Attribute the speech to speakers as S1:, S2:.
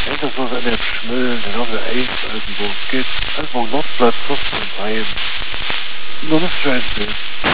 S1: Entra zoals een heb smeulen en dan weer eens uit een boom kit, uit een boom notplaats, zoals een bijen. Dan is het